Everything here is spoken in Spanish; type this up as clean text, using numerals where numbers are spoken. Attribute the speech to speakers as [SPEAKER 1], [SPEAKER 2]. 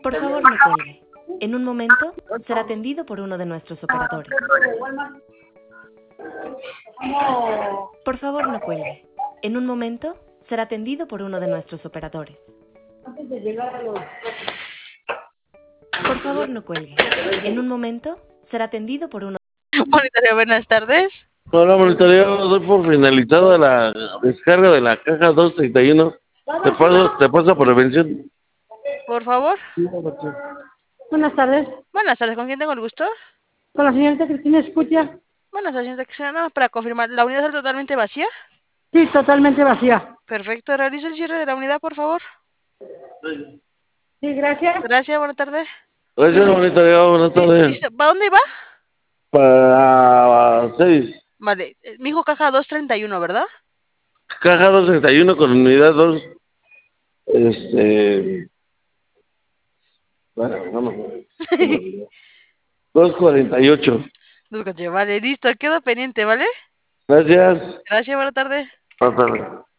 [SPEAKER 1] Por favor, no cuelgue. En un momento será atendido por uno de nuestros operadores. Por favor, no cuelgue. En un momento será atendido por uno de nuestros operadores. Por favor, no cuelgue. En un momento será atendido por uno.
[SPEAKER 2] Monitorio, buenas tardes.
[SPEAKER 3] Hola, monitorio, doy por finalizada la descarga de la caja 231. Te paso por prevención.
[SPEAKER 2] Por favor.
[SPEAKER 4] Buenas tardes.
[SPEAKER 2] Buenas tardes, ¿con quién tengo el gusto?
[SPEAKER 4] Con la señorita Cristina Escutia.
[SPEAKER 2] Buenas tardes, señorita Cristina. Nada más para confirmar, ¿la unidad está totalmente vacía?
[SPEAKER 4] Sí, totalmente vacía.
[SPEAKER 2] Perfecto, realiza el cierre de la unidad, por favor.
[SPEAKER 4] Sí, gracias.
[SPEAKER 2] Gracias, buenas tardes.
[SPEAKER 3] Gracias, monitorio, buenas tardes.
[SPEAKER 2] ¿Para dónde va?
[SPEAKER 3] Para 6.
[SPEAKER 2] Vale, mi hijo caja 231, ¿verdad?
[SPEAKER 3] Caja 231 con unidad 2. Bueno, vamos. 248.
[SPEAKER 2] Vale, listo, quedo pendiente, ¿vale?
[SPEAKER 3] Gracias.
[SPEAKER 2] Gracias, buena tarde.
[SPEAKER 3] Buenas tardes.